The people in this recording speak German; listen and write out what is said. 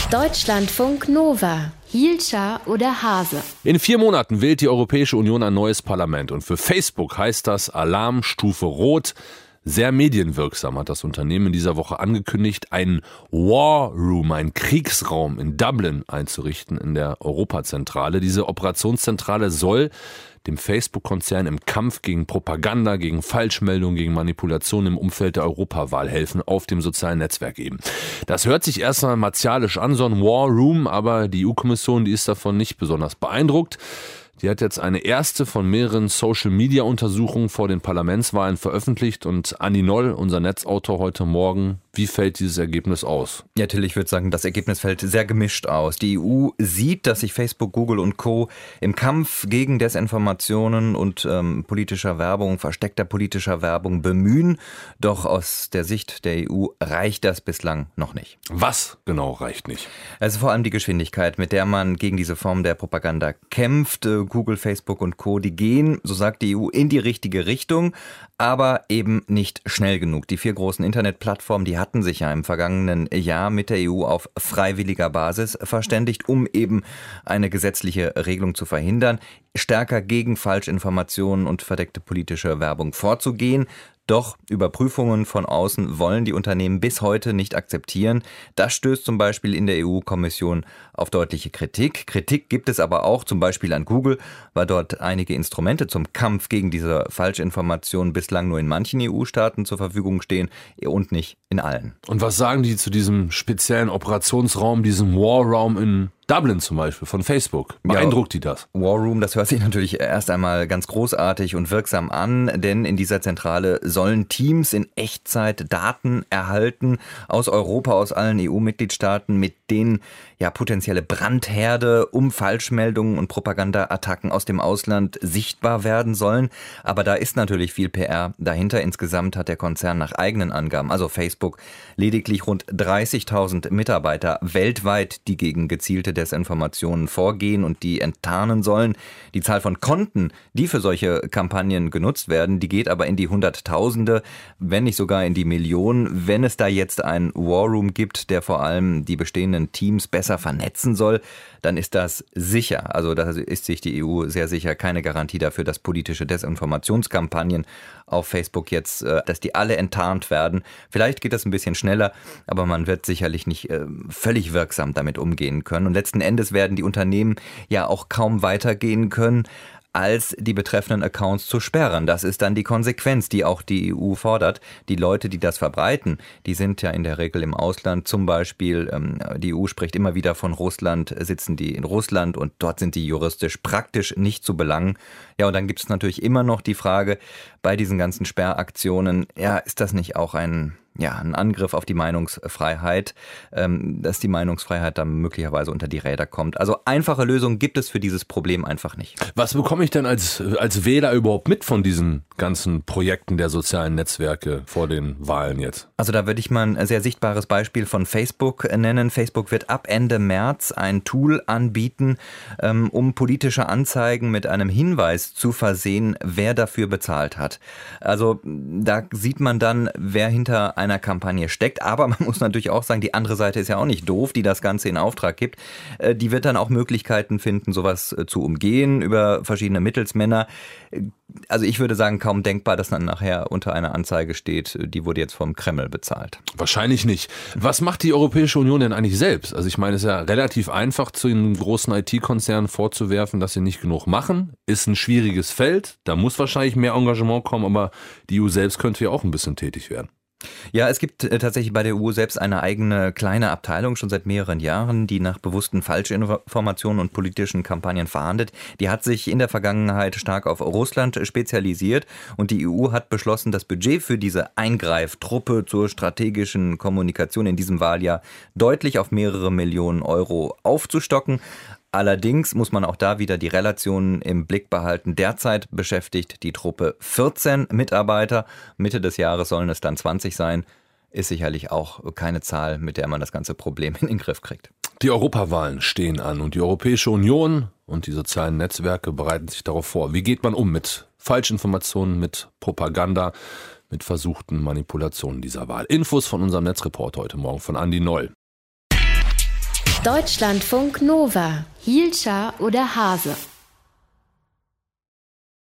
Deutschlandfunk Nova. Hielscher oder Hase? In 4 Monaten wählt die Europäische Union ein neues Parlament. Und für Facebook heißt das Alarmstufe Rot. Sehr medienwirksam hat das Unternehmen in dieser Woche angekündigt, einen War Room, einen Kriegsraum in Dublin einzurichten in der Europazentrale. Diese Operationszentrale soll dem Facebook-Konzern im Kampf gegen Propaganda, gegen Falschmeldungen, gegen Manipulation im Umfeld der Europawahl helfen, auf dem sozialen Netzwerk eben. Das hört sich erstmal martialisch an, so ein War Room, aber die EU-Kommission, die ist davon nicht besonders beeindruckt. Die hat jetzt eine erste von mehreren Social-Media-Untersuchungen vor den Parlamentswahlen veröffentlicht. Und Andi Noll, unser Netzautor heute Morgen, wie fällt dieses Ergebnis aus? Ja, Till, ich würde sagen, das Ergebnis fällt sehr gemischt aus. Die EU sieht, dass sich Facebook, Google und Co. im Kampf gegen Desinformationen und politischer Werbung, versteckter politischer Werbung bemühen. Doch aus der Sicht der EU reicht das bislang noch nicht. Was genau reicht nicht? Also vor allem die Geschwindigkeit, mit der man gegen diese Form der Propaganda kämpft. Google, Facebook und Co., die gehen, so sagt die EU, in die richtige Richtung, aber eben nicht schnell genug. Die 4 großen Internetplattformen, die hatten sich ja im vergangenen Jahr mit der EU auf freiwilliger Basis verständigt, um eben eine gesetzliche Regelung zu verhindern, stärker gegen Falschinformationen und verdeckte politische Werbung vorzugehen. Doch Überprüfungen von außen wollen die Unternehmen bis heute nicht akzeptieren. Das stößt zum Beispiel in der EU-Kommission auf deutliche Kritik. Kritik gibt es aber auch zum Beispiel an Google, weil dort einige Instrumente zum Kampf gegen diese Falschinformationen bislang nur in manchen EU-Staaten zur Verfügung stehen und nicht in allen. Und was sagen die zu diesem speziellen Operationsraum, diesem War-Raum in Dublin zum Beispiel von Facebook? Beeindruckt die das? War Room, das hört sich natürlich erst einmal ganz großartig und wirksam an, denn in dieser Zentrale sollen Teams in Echtzeit Daten erhalten aus Europa, aus allen EU-Mitgliedstaaten, mit denen ja potenzielle Brandherde um Falschmeldungen und Propagandaattacken aus dem Ausland sichtbar werden sollen. Aber da ist natürlich viel PR dahinter. Insgesamt hat der Konzern nach eigenen Angaben, also Facebook, lediglich rund 30.000 Mitarbeiter weltweit, die gegen gezielte Desinformationen vorgehen und die enttarnen sollen. Die Zahl von Konten, die für solche Kampagnen genutzt werden, die geht aber in die Hunderttausende, wenn nicht sogar in die Millionen. Wenn es da jetzt einen War Room gibt, der vor allem die bestehenden Teams besser vernetzen soll, dann ist das sicher. Also da ist sich die EU sehr sicher, keine Garantie dafür, dass politische Desinformationskampagnen auf Facebook jetzt, dass die alle enttarnt werden. Vielleicht geht das ein bisschen schneller, aber man wird sicherlich nicht völlig wirksam damit umgehen können. Und letzten Endes werden die Unternehmen ja auch kaum weitergehen können, als die betreffenden Accounts zu sperren. Das ist dann die Konsequenz, die auch die EU fordert. Die Leute, die das verbreiten, die sind ja in der Regel im Ausland. Zum Beispiel, die EU spricht immer wieder von Russland, sitzen die in Russland und dort sind die juristisch praktisch nicht zu belangen. Ja, und dann gibt es natürlich immer noch die Frage, bei diesen ganzen Sperraktionen, ja, ist das nicht auch ein Angriff auf die Meinungsfreiheit, dass die Meinungsfreiheit dann möglicherweise unter die Räder kommt. Also einfache Lösungen gibt es für dieses Problem einfach nicht. Was bekomme ich denn als Wähler überhaupt mit von diesen ganzen Projekten der sozialen Netzwerke vor den Wahlen jetzt? Also da würde ich mal ein sehr sichtbares Beispiel von Facebook nennen. Facebook wird ab Ende März ein Tool anbieten, um politische Anzeigen mit einem Hinweis zu versehen, wer dafür bezahlt hat. Also da sieht man dann, wer hinter einer Kampagne steckt, aber man muss natürlich auch sagen, die andere Seite ist ja auch nicht doof, die das Ganze in Auftrag gibt. Die wird dann auch Möglichkeiten finden, sowas zu umgehen über verschiedene Mittelsmänner. Also ich würde sagen, kaum denkbar, dass dann nachher unter einer Anzeige steht, die wurde jetzt vom Kreml bezahlt. Wahrscheinlich nicht. Was macht die Europäische Union denn eigentlich selbst? Also ich meine, es ist ja relativ einfach, zu den großen IT-Konzernen vorzuwerfen, dass sie nicht genug machen. Ist ein schwieriges Feld, da muss wahrscheinlich mehr Engagement kommen, aber die EU selbst könnte ja auch ein bisschen tätig werden. Ja, es gibt tatsächlich bei der EU selbst eine eigene kleine Abteilung schon seit mehreren Jahren, die nach bewussten Falschinformationen und politischen Kampagnen fahndet. Die hat sich in der Vergangenheit stark auf Russland spezialisiert und die EU hat beschlossen, das Budget für diese Eingreiftruppe zur strategischen Kommunikation in diesem Wahljahr deutlich auf mehrere Millionen Euro aufzustocken. Allerdings muss man auch da wieder die Relationen im Blick behalten. Derzeit beschäftigt die Truppe 14 Mitarbeiter. Mitte des Jahres sollen es dann 20 sein. Ist sicherlich auch keine Zahl, mit der man das ganze Problem in den Griff kriegt. Die Europawahlen stehen an und die Europäische Union und die sozialen Netzwerke bereiten sich darauf vor. Wie geht man um mit Falschinformationen, mit Propaganda, mit versuchten Manipulationen dieser Wahl? Infos von unserem Netzreport heute Morgen von Andi Noll. Deutschlandfunk Nova. Hielscher oder Hase?